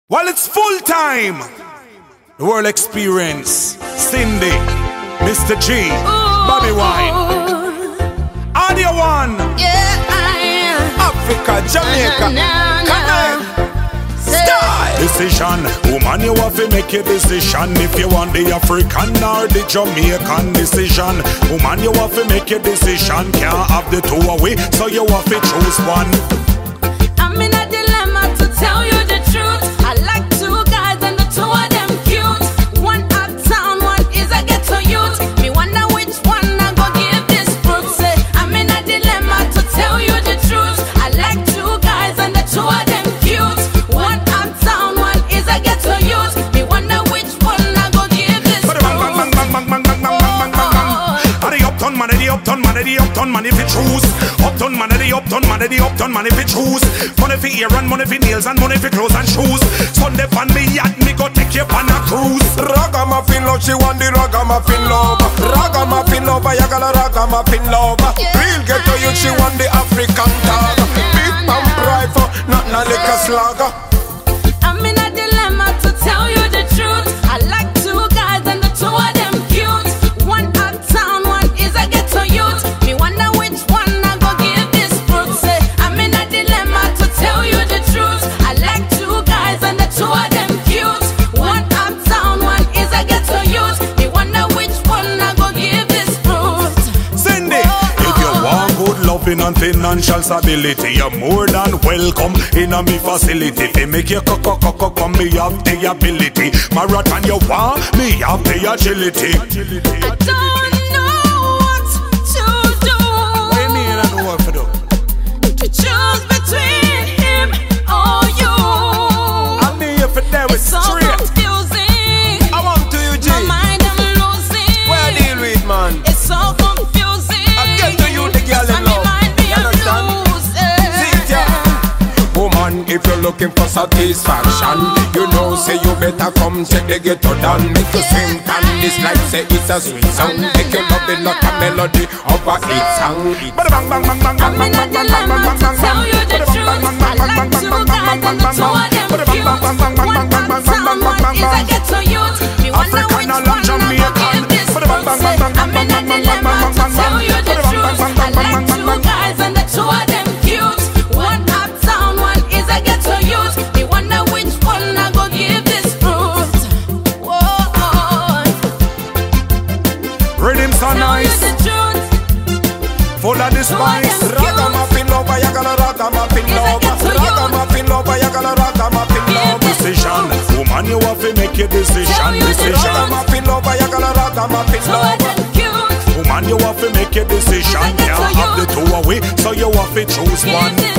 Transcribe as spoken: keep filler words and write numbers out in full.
Well, it's full time. The world experience. Cindy, Mister G, ooh, Bobby Wine, Audio One, yeah, I am. Africa, Jamaica, nah, nah, nah. Style. Decision, woman, you have to make a decision. If you want the African or the Jamaican decision, woman, you have to make a decision. Can't have the two away, so you have to choose one. I'm in a dilemma to tell you the truth. I like two guys and the two of them cute. One uptown, one is a ghetto youth. Me wonder which one I go give this fruit. Say, I'm in a dilemma to tell you the truth. I like two guys and the two of them cute. One uptown, one is a ghetto youth. Me wonder which one I go give this fruit. Bang, bang, bang, bang, bang, bang, bang, bang, bang, bang. Are the uptown man, are the uptown man, are the uptown man if you choose. Uptown man, are the uptown man, are the uptown man if you choose. Money for ear and money for nails and money for clothes and shoes. Sunday pan me yacht, me go take you on a cruise. Ragamuffin love, she want the ragamuffin love. Ragamuffin love, I got a ragamuffin love. Real ghetto youth, she want the African dog. Big man rifle, not a liquor slugger. I'm in a dilemma to tell you the truth. I like two guys and the two of them cute. One uptown, one is a ghetto youth. Me wonder which one I go give this fruit. Say, I'm in a dilemma to tell you the truth. I like two guys and the two of them cute. One uptown, one is a ghetto youth. Me wonder which one I go give this fruit. Cindy, if you want good loving and financial stability, you're more than welcome in a me facility. They make you coco coco come, me have the ability. Marathon you want, me have the agility. I don't know what to do. What do you mean I know what to do? To choose between him or you. I'm here for them with It's so straight. confusing. I want to you, G. My mind I'm losing. Where I deal with, man? It's so confusing. I get to you, the girl in Cause my love. mind be You understand? losing. See it, yeah. Woman, if you're looking for satisfaction, you know, say you better come check the ghetto down. Make you sing and this like say it's a sweet song. Make you love it like a melody of a hit song. Bang bang bang bang bang I'm bang in a bang bang dilemma bang to bang tell bang. you the truth. I like two guys and the two of them cute. One uptown, one is a ghetto youth. Me wonder which one I go give this fruit. Say, I'm in a dilemma to tell you the truth. I like two guys and the two of them cute. One uptown, one is a ghetto youth. Me wonder which one I go give this fruit. Whoa, Rhythm so tell you nice, the truth. full of the spice. Ragamuffin love, I got a ragamuffin love. Ragamuffin love, I got a ragamuffin love. Decision, woman, you have to make a decision. Decision, Ragamuffin love, I got a ragamuffin Two of love. them cute. woman, you have to make a decision. Can't have the two away, so you have to choose one.